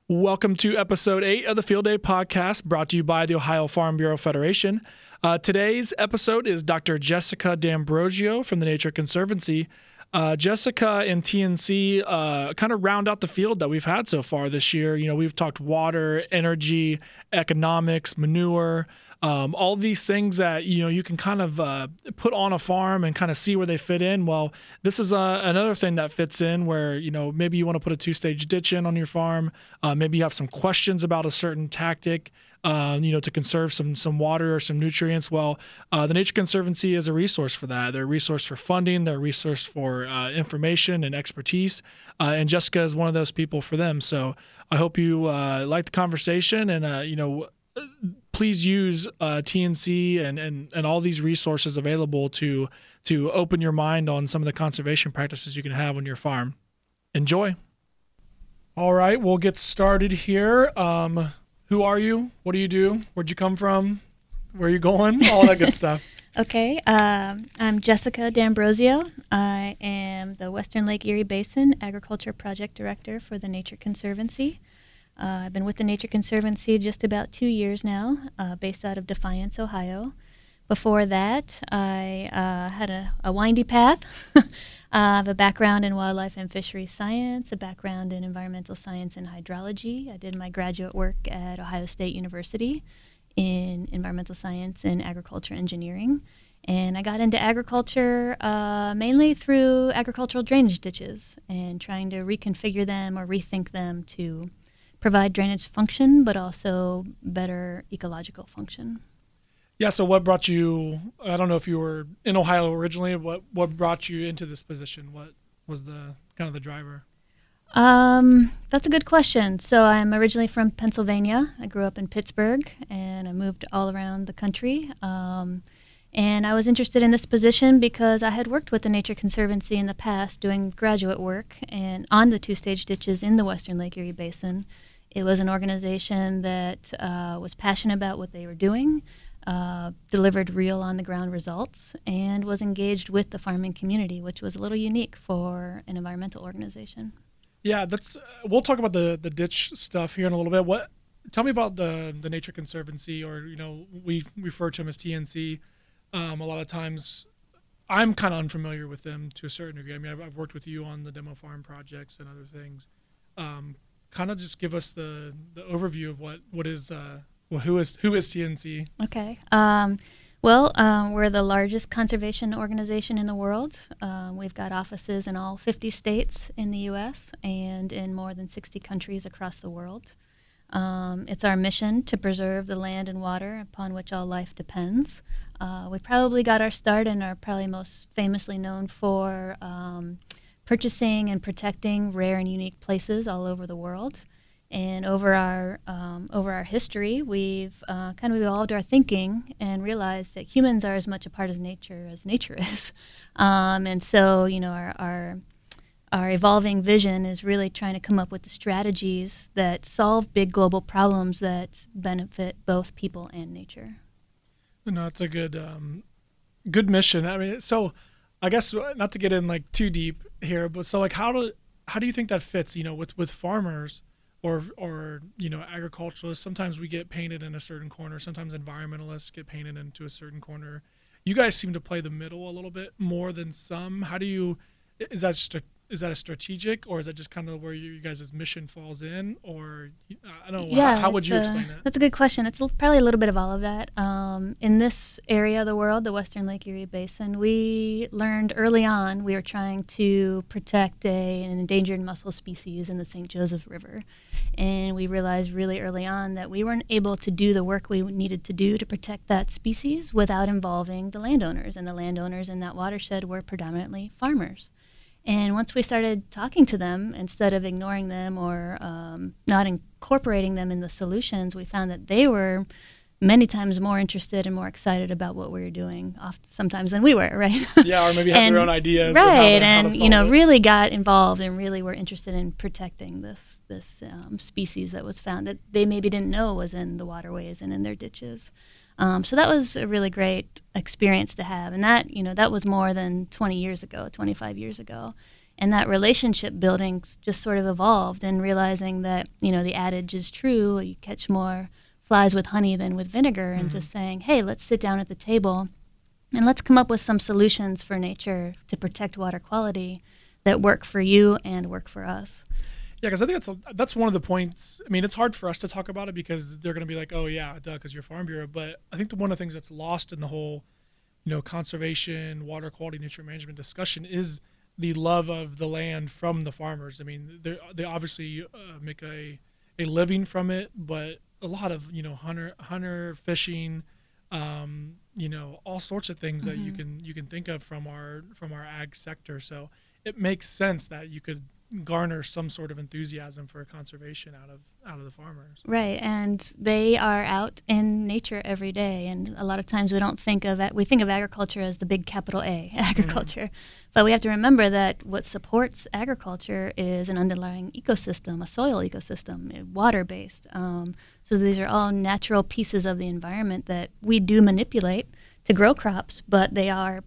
Welcome to episode 8 of the Field Day podcast, brought to you by the Ohio Farm Bureau Federation. Today's episode is Dr. Jessica D'Ambrosio from the Nature Conservancy. Jessica and TNC kind of round out the field that we've had so far this year. You know, we've talked water, energy, economics, manure, all these things that, you know, you can kind of put on a farm and kind of see where they fit in. Well, this is another thing that fits in where, you know, maybe you want to put a 2-stage ditch in on your farm. Maybe you have some questions about a certain tactic, to conserve some water or some nutrients. Well, the Nature Conservancy is a resource for that. They're a resource for funding. They're a resource for information and expertise. And Jessica is one of those people for them. So I hope you like the conversation and, please use TNC and all these resources available to open your mind on some of the conservation practices you can have on your farm. Enjoy. All right, we'll get started here. Who are you? What do you do? Where'd you come from? Where are you going? All that good stuff. Okay, I'm Jessica D'Ambrosio. I am the Western Lake Erie Basin Agriculture Project Director for the Nature Conservancy. I've been with the Nature Conservancy just about 2 years now, based out of Defiance, Ohio. Before that, I had a windy path. I have a background in wildlife and fisheries science, a background in environmental science and hydrology. I did my graduate work at Ohio State University in environmental science and agriculture engineering. And I got into agriculture mainly through agricultural drainage ditches and trying to reconfigure them or rethink them to provide drainage function, but also better ecological function. Yeah, so what brought you, I don't know if you were in Ohio originally, what brought you into this position? What was the kind of the driver? That's a good question. So I'm originally from Pennsylvania. I grew up in Pittsburgh, and I moved all around the country. And I was interested in this position because I had worked with the Nature Conservancy in the past doing graduate work and on the 2-stage ditches in the Western Lake Erie Basin. It was an organization that was passionate about what they were doing, delivered real on-the-ground results, and was engaged with the farming community, which was a little unique for an environmental organization. Yeah, we'll talk about the ditch stuff here in a little bit. Tell me about the Nature Conservancy, or, you know, we refer to them as TNC. A lot of times I'm kind of unfamiliar with them to a certain degree. I mean, I've worked with you on the demo farm projects and other things. Kind of just give us the overview of what is who is TNC? Okay. We're the largest conservation organization in the world. We've got offices in all 50 states in the U.S. and in more than 60 countries across the world. It's our mission to preserve the land and water upon which all life depends. We probably got our start and are probably most famously known for purchasing and protecting rare and unique places all over the world. And over our history, we've kind of evolved our thinking and realized that humans are as much a part of nature as nature is. And so, you know, our evolving vision is really trying to come up with the strategies that solve big global problems that benefit both people and nature. No, it's a good mission. I mean, so I guess not to get in like too deep here, but so like how do you think that fits, you know, with farmers or you know, agriculturalists? Sometimes we get painted in a certain corner, sometimes environmentalists get painted into a certain corner. You guys seem to play the middle a little bit more than some. Is that a strategic, or is that just kind of where you guys' mission falls in? Or I don't know, yeah, how would you explain that? That's a good question. It's probably a little bit of all of that. In this area of the world, the Western Lake Erie Basin, we learned early on we were trying to protect an endangered mussel species in the St. Joseph River. And we realized really early on that we weren't able to do the work we needed to do to protect that species without involving the landowners. And the landowners in that watershed were predominantly farmers. And once we started talking to them, instead of ignoring them or not incorporating them in the solutions, we found that they were many times more interested and more excited about what we were doing sometimes than we were, right? Yeah, or maybe have their own ideas. Right, how to you know, it. really got involved and really were interested in protecting this species that was found that they maybe didn't know was in the waterways and in their ditches. So that was a really great experience to have. And that was more than 20 years ago, 25 years ago. And that relationship building just sort of evolved, and realizing that, the adage is true, you catch more flies with honey than with vinegar, and just saying, hey, let's sit down at the table and let's come up with some solutions for nature to protect water quality that work for you and work for us. Yeah, because I think that's one of the points. I mean, it's hard for us to talk about it because they're going to be like, oh, yeah, duh, because you're Farm Bureau. But I think one of the things that's lost in the whole, conservation, water quality, nutrient management discussion is the love of the land from the farmers. I mean, they obviously make a living from it, but a lot of, hunter fishing, all sorts of things that you can think of from our ag sector. So it makes sense that you could garner some sort of enthusiasm for conservation out of the farmers. Right, and they are out in nature every day, and a lot of times we think of agriculture as the big capital A, agriculture. But we have to remember that what supports agriculture is an underlying ecosystem, a soil ecosystem, water-based. So these are all natural pieces of the environment that we do manipulate to grow crops, but they are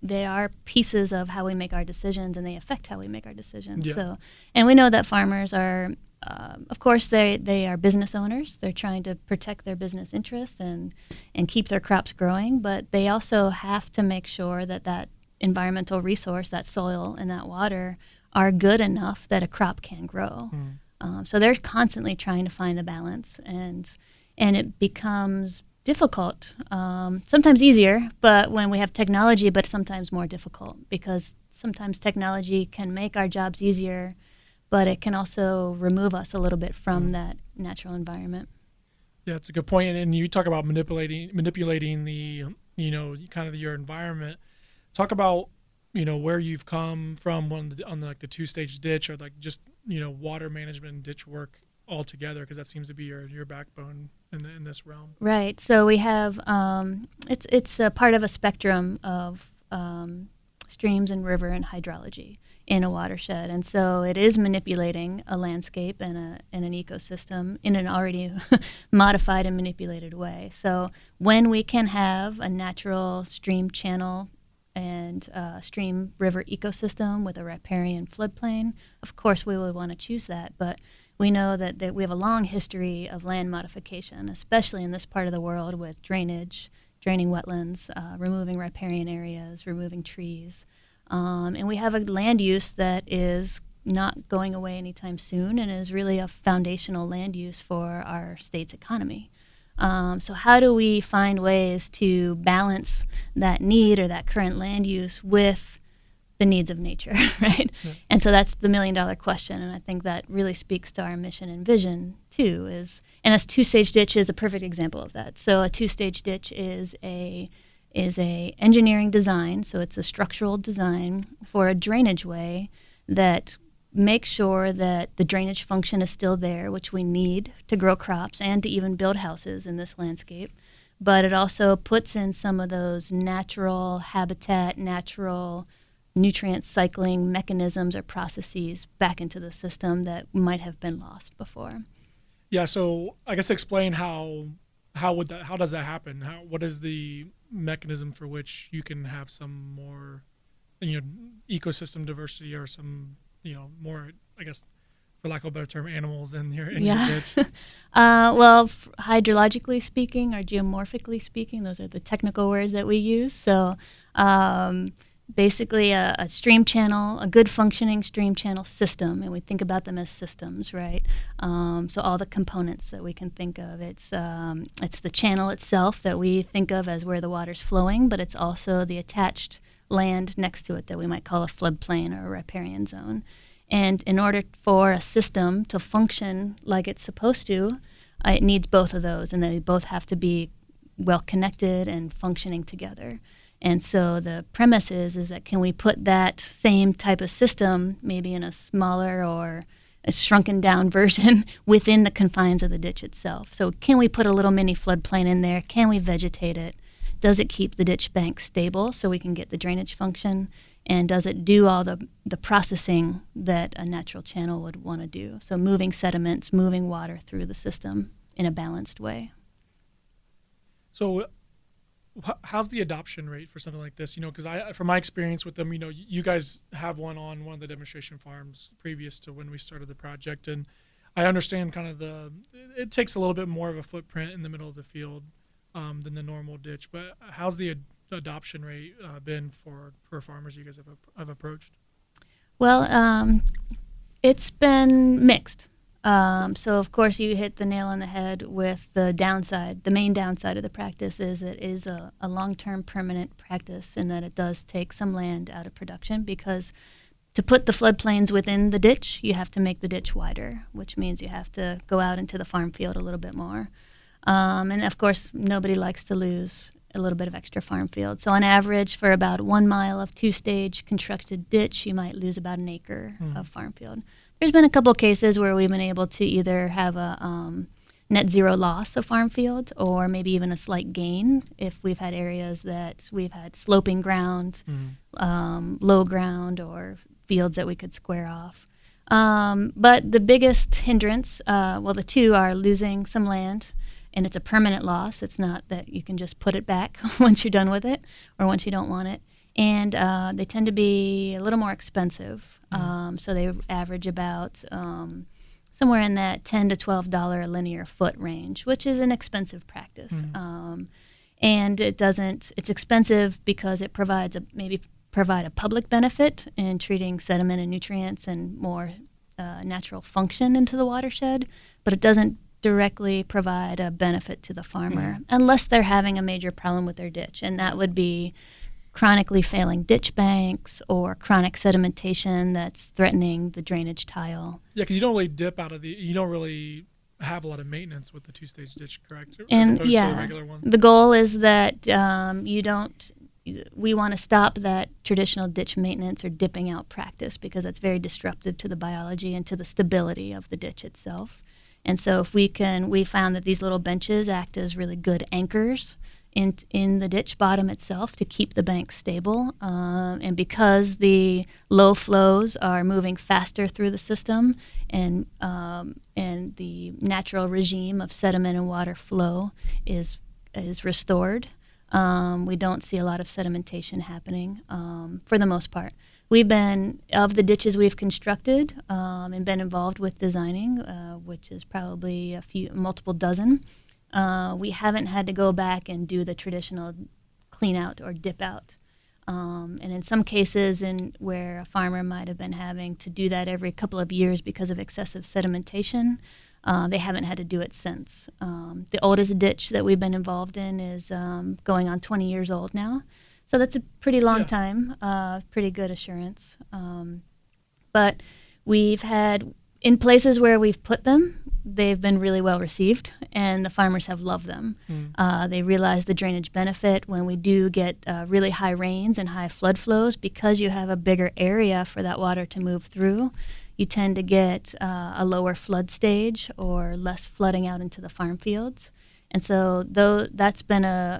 pieces of how we make our decisions, and they affect how we make our decisions. Yeah. So, and we know that farmers are, of course, they are business owners. They're trying to protect their business interests and keep their crops growing, but they also have to make sure that environmental resource, that soil and that water, are good enough that a crop can grow. So they're constantly trying to find the balance, and it becomes difficult, sometimes easier, but when we have technology, but sometimes more difficult, because sometimes technology can make our jobs easier, but it can also remove us a little bit from that natural environment. Yeah, it's a good point. And you talk about manipulating the, kind of your environment. Talk about, where you've come from on the two-stage ditch, or like just, water management and ditch work all together, because that seems to be your backbone in this realm. Right. So we have it's a part of a spectrum of streams and river and hydrology in a watershed, and so it is manipulating a landscape and an ecosystem in an already modified and manipulated way. So when we can have a natural stream channel and stream river ecosystem with a riparian floodplain, of course we would want to choose that, but we know that we have a long history of land modification, especially in this part of the world, with drainage, draining wetlands, removing riparian areas, removing trees. And we have a land use that is not going away anytime soon, and is really a foundational land use for our state's economy. So how do we find ways to balance that need or that current land use with the needs of nature, right? Yeah. And so that's the million-dollar question, and I think that really speaks to our mission and vision too. And a two-stage ditch is a perfect example of that. So a two-stage ditch is a engineering design, so it's a structural design for a drainage way that makes sure that the drainage function is still there, which we need to grow crops and to even build houses in this landscape. But it also puts in some of those natural habitat, natural nutrient cycling mechanisms or processes back into the system that might have been lost before. Yeah, so I guess explain how does that happen? What is the mechanism for which you can have some more, ecosystem diversity, or some, more, I guess, for lack of a better term, animals in your ditch? Well, hydrologically speaking, or geomorphically speaking, those are the technical words that we use. So basically a stream channel, a good functioning stream channel system, and we think about them as systems, right? So all the components that we can think of, it's the channel itself that we think of as where the water's flowing, but it's also the attached land next to it that we might call a floodplain or a riparian zone. And in order for a system to function like it's supposed to, it needs both of those, and they both have to be well connected and functioning together. And so the premise is that can we put that same type of system, maybe in a smaller or a shrunken down version, within the confines of the ditch itself? So can we put a little mini floodplain in there? Can we vegetate it? Does it keep the ditch bank stable so we can get the drainage function? And does it do all the processing that a natural channel would want to do? So moving sediments, moving water through the system in a balanced way. So how's the adoption rate for something like this? Because from my experience with them, you guys have one on one of the demonstration farms previous to when we started the project, and I understand kind of it takes a little bit more of a footprint in the middle of the field than the normal ditch. But how's the adoption rate been for farmers you guys have approached? Well, it's been mixed. So of course you hit the nail on the head with the downside. The main downside of the practice is it is a long-term permanent practice in that it does take some land out of production, because to put the floodplains within the ditch, you have to make the ditch wider, which means you have to go out into the farm field a little bit more. And of course, nobody likes to lose a little bit of extra farm field. So on average, for about 1 mile of two-stage constructed ditch, you might lose about an acre of farm field. There's been a couple of cases where we've been able to either have a net zero loss of farm field, or maybe even a slight gain if we've had areas that we've had sloping ground, low ground, or fields that we could square off. But the biggest hindrance, the two are losing some land, and it's a permanent loss. It's not that you can just put it back once you're done with it or once you don't want it. And they tend to be a little more expensive. So they average about somewhere in that $10 to $12 a linear foot range, which is an expensive practice. And it's expensive because it provide a public benefit in treating sediment and nutrients and more natural function into the watershed, but it doesn't directly provide a benefit to the farmer unless they're having a major problem with their ditch, and that would be chronically failing ditch banks or chronic sedimentation that's threatening the drainage tile. Yeah, because you don't really dip out of you don't really have a lot of maintenance with the two-stage ditch, correct? And as opposed to the regular one. The goal is that we want to stop that traditional ditch maintenance or dipping out practice, because that's very disruptive to the biology and to the stability of the ditch itself. And so if we found that these little benches act as really good anchors in the ditch bottom itself to keep the bank stable. And because the low flows are moving faster through the system, and the natural regime of sediment and water flow is restored, we don't see a lot of sedimentation happening for the most part. Of the ditches we've constructed and been involved with designing, which is probably multiple dozen, we haven't had to go back and do the traditional clean out or dip out. And in some cases where a farmer might have been having to do that every couple of years because of excessive sedimentation, they haven't had to do it since. The oldest ditch that we've been involved in is going on 20 years old now. So that's a pretty long time, pretty good assurance. But we've had, in places where we've put them, they've been really well received, and the farmers have loved them. They realize the drainage benefit when we do get really high rains and high flood flows. Because you have a bigger area for that water to move through, you tend to get a lower flood stage or less flooding out into the farm fields. And so that's been a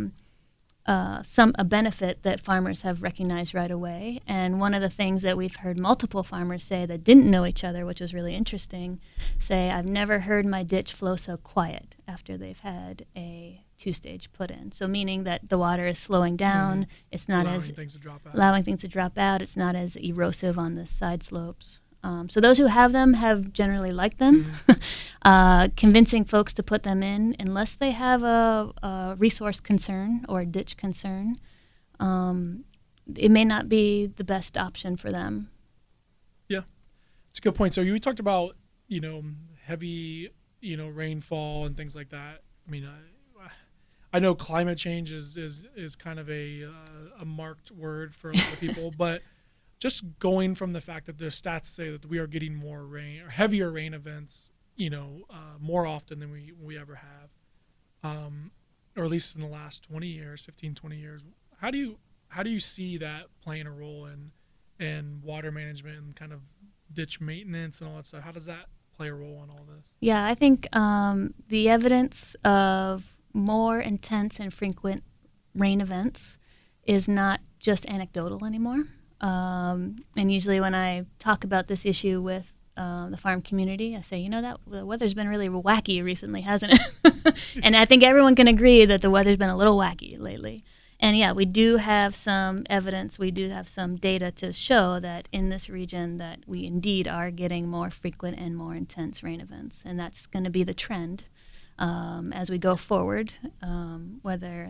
benefit that farmers have recognized right away. And one of the things that we've heard multiple farmers say that didn't know each other, which was really interesting, say, I've never heard my ditch flow so quiet after they've had a two-stage put in. So meaning that the water is slowing down, it's not allowing things to drop out, it's not as erosive on the side slopes. So those who have them have generally liked them. Convincing folks to put them in, unless they have a resource concern or a ditch concern, it may not be the best option for them. Yeah, it's a good point. So we talked about, heavy, rainfall and things like that. I mean, I know climate change is kind of a marked word for a lot of people, but just going from the fact that the stats say that we are getting more rain or heavier rain events, more often than we ever have, or at least in the last 20 years, 20 years. How do you see that playing a role in water management and kind of ditch maintenance and all that stuff? How does that play a role in all this? Yeah, I think the evidence of more intense and frequent rain events is not just anecdotal anymore. And usually when I talk about this issue with the farm community. I say, that the weather's been really wacky recently, hasn't it? And I think everyone can agree that the weather's been a little wacky lately. And yeah, we do have some evidence, we do have some data to show that in this region that we indeed are getting more frequent and more intense rain events. And that's going to be the trend as we go forward, whether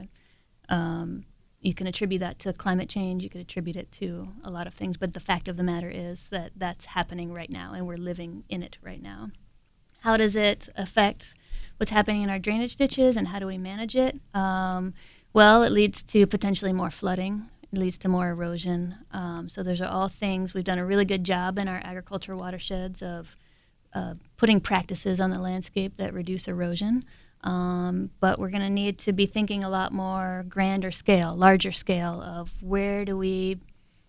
you can attribute that to climate change, you could attribute it to a lot of things, but the fact of the matter is that that's happening right now and we're living in it right now. How does it affect what's happening in our drainage ditches and how do we manage it? Well, it leads to potentially more flooding. It leads to more erosion. So those are all things. We've done a really good job in our agricultural watersheds of putting practices on the landscape that reduce erosion. But we're going to need to be thinking a lot more grander scale, larger scale of where do we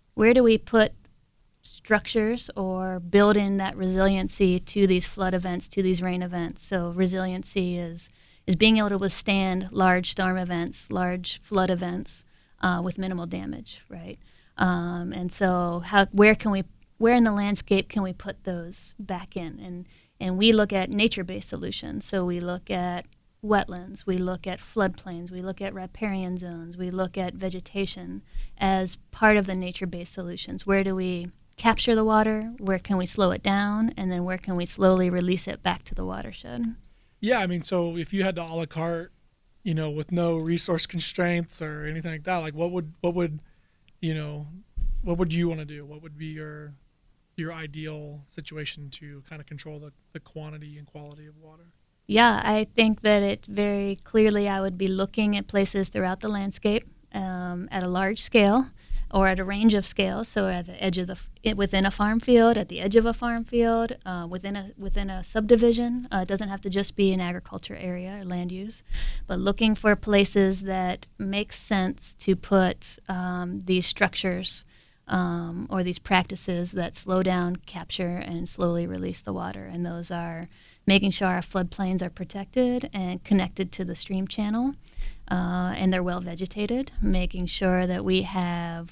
put structures or build in that resiliency to these flood events, to these rain events. So resiliency is being able to withstand large storm events, large flood events with minimal damage, right? And so where in the landscape can we put those back in? And we look at nature-based solutions. So we look at wetlands, we look at floodplains, we look at riparian zones, we look at vegetation as part of the nature-based solutions. Where do we capture the water? Where can we slow it down? And then where can we slowly release it back to the watershed? Yeah, I mean, so if you had to a la carte, with no resource constraints or anything like that, like what would you want to do? What would be your ideal situation to kind of control the quantity and quality of water? Yeah, I think that it very clearly I would be looking at places throughout the landscape at a large scale or at a range of scales. So at the edge of within a farm field, at the edge of a farm field, within a subdivision. It doesn't have to just be an agriculture area or land use, but looking for places that make sense to put these structures or these practices that slow down, capture, and slowly release the water. And those are making sure our floodplains are protected and connected to the stream channel, and they're well vegetated, making sure that we have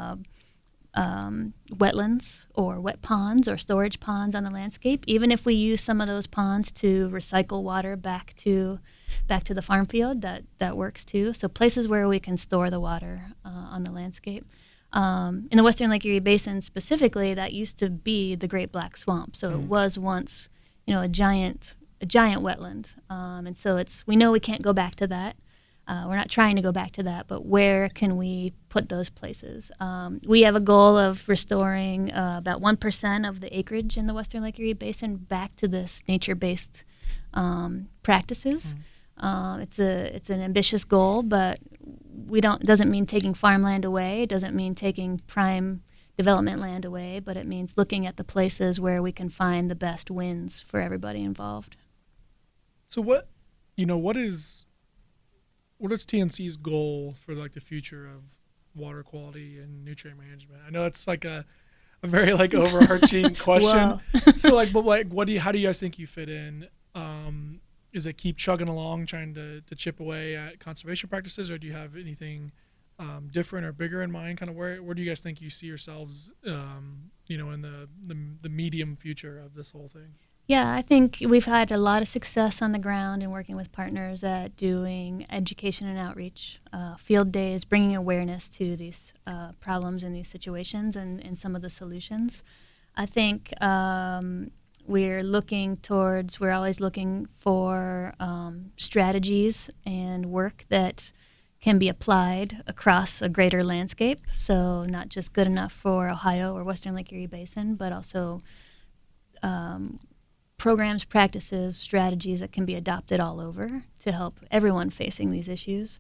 wetlands or wet ponds or storage ponds on the landscape, even if we use some of those ponds to recycle water back to the farm field, that works too. So places where we can store the water on the landscape. In the Western Lake Erie Basin specifically, that used to be the Great Black Swamp. So it was once, a giant wetland, and so we know we can't go back to that. We're not trying to go back to that, but where can we put those places? We have a goal of restoring about 1% of the acreage in the Western Lake Erie Basin back to this nature-based practices. It's an ambitious goal, but it doesn't mean taking farmland away. It doesn't mean taking prime development land away, but it means looking at the places where we can find the best wins for everybody involved. So what is TNC's goal for like the future of water quality and nutrient management? I know it's like a very like overarching question. So like, but like, how do you guys think you fit in? Is it keep chugging along, trying to chip away at conservation practices, or do you have anything different or bigger in mind? Kind of where do you guys think you see yourselves, in the medium future of this whole thing? Yeah, I think we've had a lot of success on the ground in working with partners at doing education and outreach, field days, bringing awareness to these problems and these situations and some of the solutions. I think we're always looking for strategies and work that can be applied across a greater landscape. So not just good enough for Ohio or Western Lake Erie Basin, but also programs, practices, strategies that can be adopted all over to help everyone facing these issues.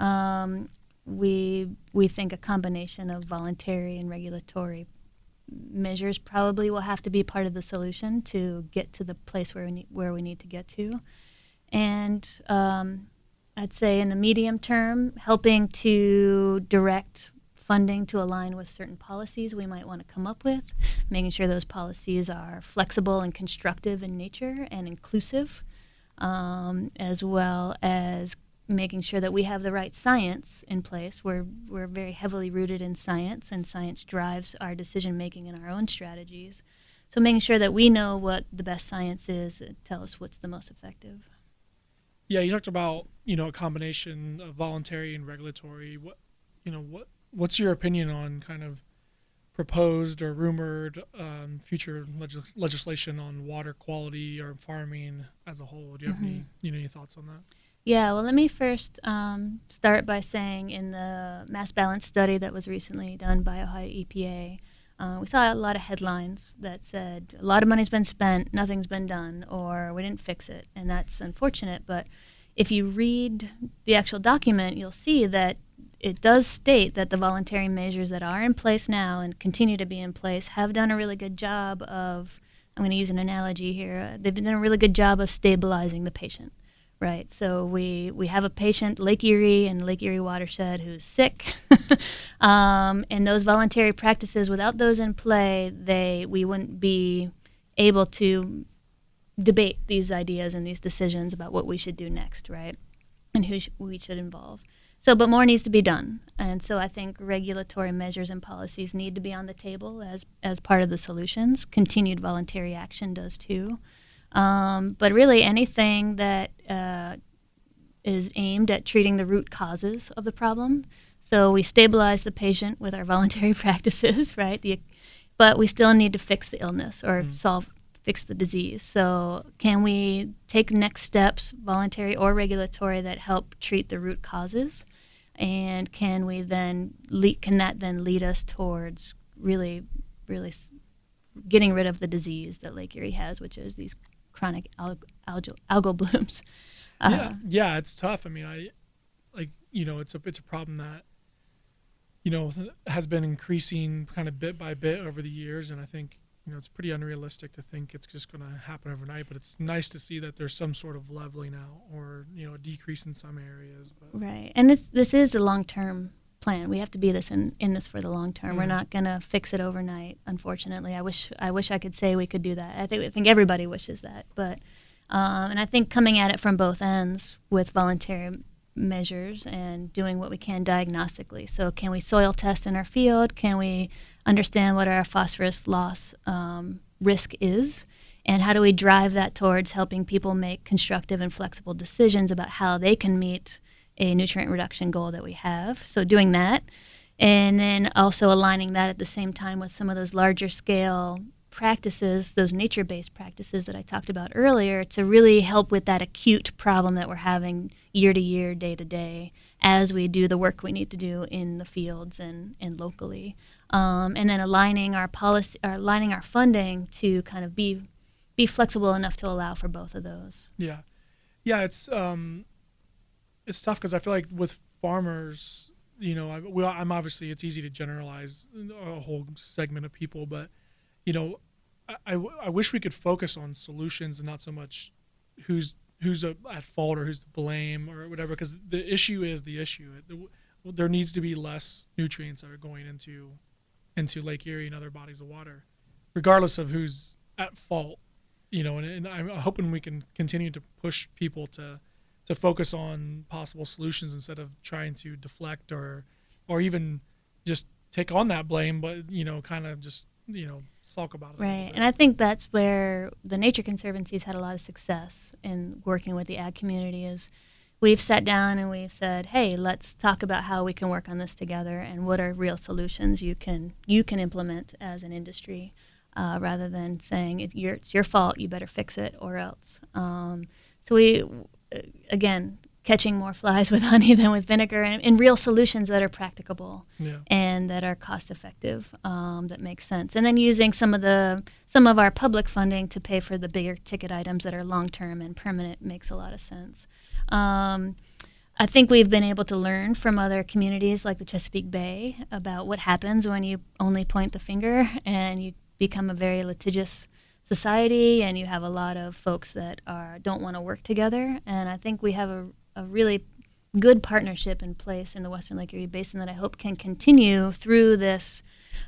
We think a combination of voluntary and regulatory measures probably will have to be part of the solution to get to the place where we need to get to. And I'd say in the medium term, helping to direct funding to align with certain policies we might want to come up with, making sure those policies are flexible and constructive in nature and inclusive, as well as making sure that we have the right science in place. We're very heavily rooted in science, and science drives our decision making and our own strategies. So making sure that we know what the best science is and tell us what's the most effective. Yeah, you talked about, a combination of voluntary and regulatory. What's your opinion on kind of proposed or rumored future legislation on water quality or farming as a whole? Do you have any thoughts on that? Yeah, well, let me first start by saying in the mass balance study that was recently done by Ohio EPA, we saw a lot of headlines that said a lot of money's been spent, nothing's been done, or we didn't fix it, and that's unfortunate. But if you read the actual document, you'll see that it does state that the voluntary measures that are in place now and continue to be in place have done a really good job of, I'm going to use an analogy here, they've done a really good job of stabilizing the patient. Right, so we have a patient, Lake Erie and Lake Erie watershed, who's sick, and those voluntary practices, without those in play, we wouldn't be able to debate these ideas and these decisions about what we should do next, right, and who we should involve. So, but more needs to be done, and so I think regulatory measures and policies need to be on the table as part of the solutions. Continued voluntary action does too. But really anything that is aimed at treating the root causes of the problem. So we stabilize the patient with our voluntary practices, right? But we still need to fix the illness or fix the disease. So can we take next steps, voluntary or regulatory, that help treat the root causes? And can that then lead us towards really, really getting rid of the disease that Lake Erie has, which is these chronic algal blooms. Yeah, it's tough. I mean, it's a problem that, has been increasing kind of bit by bit over the years, and I think, it's pretty unrealistic to think it's just going to happen overnight, but it's nice to see that there's some sort of leveling out or, a decrease in some areas. But. Right, and this is a long-term plan. We have to be in this for the long term. We're not going to fix it overnight, unfortunately. I wish I could say we could do that. I think everybody wishes that, but and I think coming at it from both ends with voluntary measures and doing what we can diagnostically. So can we soil test in our field? Can we understand what our phosphorus loss risk is? And how do we drive that towards helping people make constructive and flexible decisions about how they can meet a nutrient reduction goal that we have? So doing that, and then also aligning that at the same time with some of those larger scale practices, those nature-based practices that I talked about earlier, to really help with that acute problem that we're having year to year, day to day, as we do the work we need to do in the fields and locally. And then aligning our policy, or aligning our funding to kind of be flexible enough to allow for both of those. Yeah, it's tough because I feel like with farmers, I'm obviously, it's easy to generalize a whole segment of people, but I wish we could focus on solutions and not so much who's at fault or who's to blame or whatever, because the issue is the issue. There needs to be less nutrients that are going into Lake Erie and other bodies of water, regardless of who's at fault. And I'm hoping we can continue to push people to focus on possible solutions instead of trying to deflect or even just take on that blame, but kind of just sulk about it. Right, and I think that's where the Nature Conservancy's had a lot of success in working with the ag community. Is we've sat down and we've said, hey, let's talk about how we can work on this together and what are real solutions you can implement as an industry, rather than saying it's your fault, you better fix it or else. So we, again, catching more flies with honey than with vinegar, and real solutions that are practicable and that are cost effective, that make sense. And then using some of our public funding to pay for the bigger ticket items that are long term and permanent makes a lot of sense. I think we've been able to learn from other communities like the Chesapeake Bay about what happens when you only point the finger and you become a very litigious society, and you have a lot of folks that don't want to work together. And I think we have a really good partnership in place in the Western Lake Erie Basin that I hope can continue through this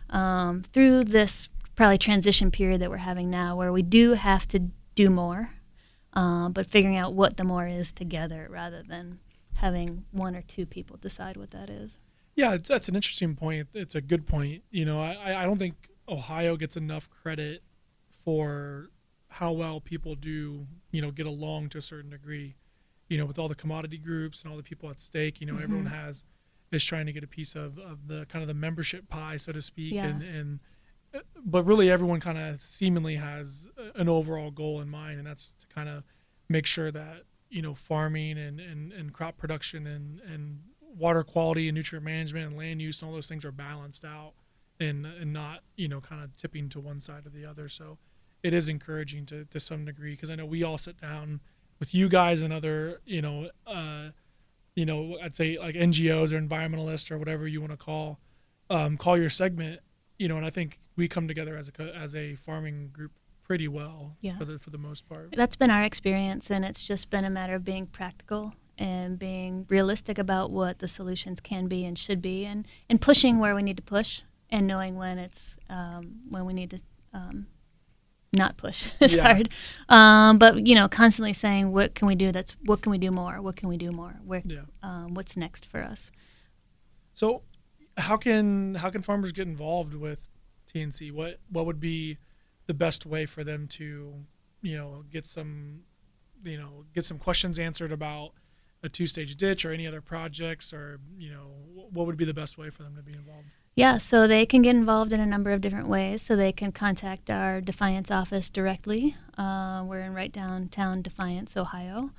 probably transition period that we're having now, where we do have to do more, but figuring out what the more is together rather than having one or two people decide what that is. Yeah, that's an interesting point. It's a good point. I don't think Ohio gets enough credit for how well people do, get along to a certain degree, with all the commodity groups and all the people at stake. Mm-hmm. Everyone is trying to get a piece of the kind of the membership pie, so to speak. Yeah. But really everyone kind of seemingly has an overall goal in mind, and that's to kind of make sure that, farming and crop production and water quality and nutrient management and land use and all those things are balanced out and not, kind of tipping to one side or the other. So it is encouraging to some degree, because I know we all sit down with you guys and other, I'd say like NGOs or environmentalists or whatever you want to call your segment, and I think we come together as a farming group pretty well. Yeah. for the most part. That's been our experience, and it's just been a matter of being practical and being realistic about what the solutions can be and should be, and pushing where we need to push, and knowing when it's when we need to not push. It's hard, but constantly saying, what can we do? What can we do more? What can we do more? What's next for us? So, how can farmers get involved with TNC? What would be the best way for them to, get some questions answered about a 2-stage ditch or any other projects, or what would be the best way for them to be involved? Yeah, so they can get involved in a number of different ways. So they can contact our Defiance office directly. We're in right downtown Defiance, Ohio.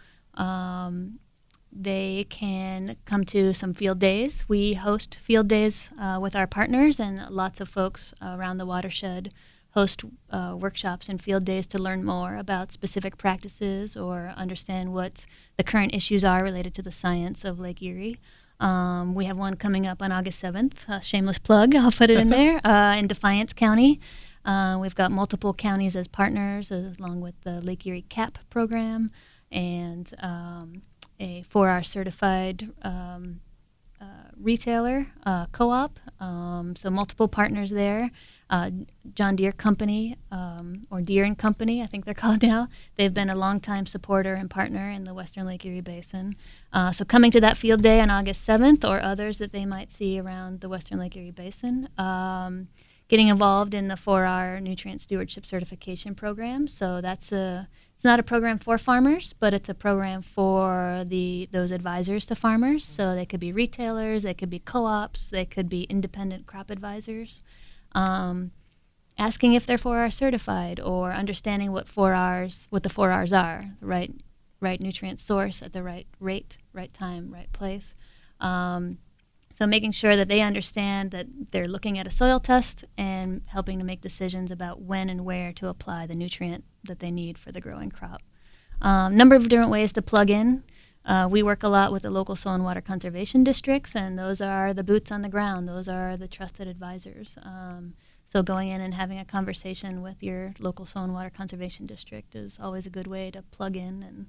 They can come to some field days. We host field days with our partners, and lots of folks around the watershed host workshops and field days to learn more about specific practices or understand what the current issues are related to the science of Lake Erie. We have one coming up on August 7th, shameless plug, I'll put it in there, in Defiance County. We've got multiple counties as partners, along with the Lake Erie CAP program and a 4R certified retailer, co-op, so multiple partners there. John Deere Company, or Deere and Company, I think they're called now. They've been a longtime supporter and partner in the Western Lake Erie Basin. So coming to that field day on August 7th, or others that they might see around the Western Lake Erie Basin, getting involved in the 4R Nutrient Stewardship Certification Program. So it's not a program for farmers, but it's a program for those advisors to farmers. So they could be retailers, they could be co-ops, they could be independent crop advisors. Asking if they're 4R certified, or understanding what the 4Rs are, the right nutrient source at the right rate, right time, right place. So making sure that they understand that they're looking at a soil test and helping to make decisions about when and where to apply the nutrient that they need for the growing crop. Number of different ways to plug in. We work a lot with the local soil and water conservation districts, and those are the boots on the ground. Those are the trusted advisors. So going in and having a conversation with your local soil and water conservation district is always a good way to plug in,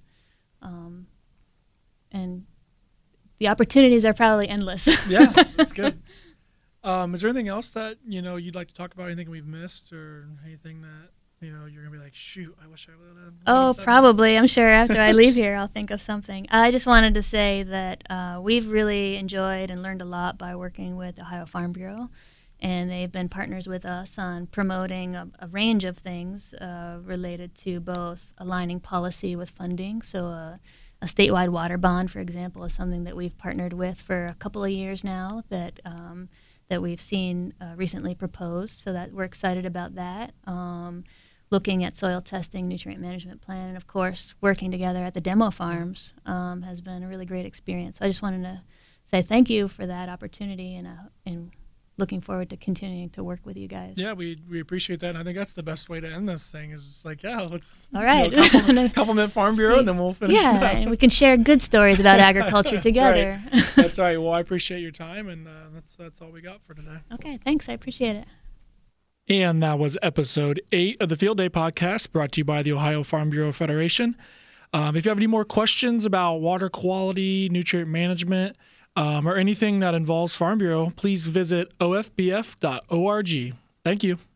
and the opportunities are probably endless. Yeah, that's good. Is there anything else that you'd like to talk about? Anything we've missed, or anything that you're gonna be like, shoot, I wish I would have. Oh, probably. I'm sure after I leave here, I'll think of something. I just wanted to say that we've really enjoyed and learned a lot by working with Ohio Farm Bureau, and they've been partners with us on promoting a range of things related to both aligning policy with funding. So a statewide water bond, for example, is something that we've partnered with for a couple of years now that we've seen recently proposed. So that we're excited about that. Looking at soil testing, nutrient management plan, and of course working together at the demo farms has been a really great experience. So I just wanted to say thank you for that opportunity, and looking forward to continuing to work with you guys. Yeah, we appreciate that. And I think that's the best way to end this thing, is just like, let's all right. compliment Farm Bureau, and then we'll finish it up. And we can share good stories about agriculture together. Right. That's right. Well, I appreciate your time, and that's all we got for today. Okay, thanks. I appreciate it. And that was episode 8 of the Field Day Podcast, brought to you by the Ohio Farm Bureau Federation. If you have any more questions about water quality, nutrient management, or anything that involves Farm Bureau, please visit ofbf.org. Thank you.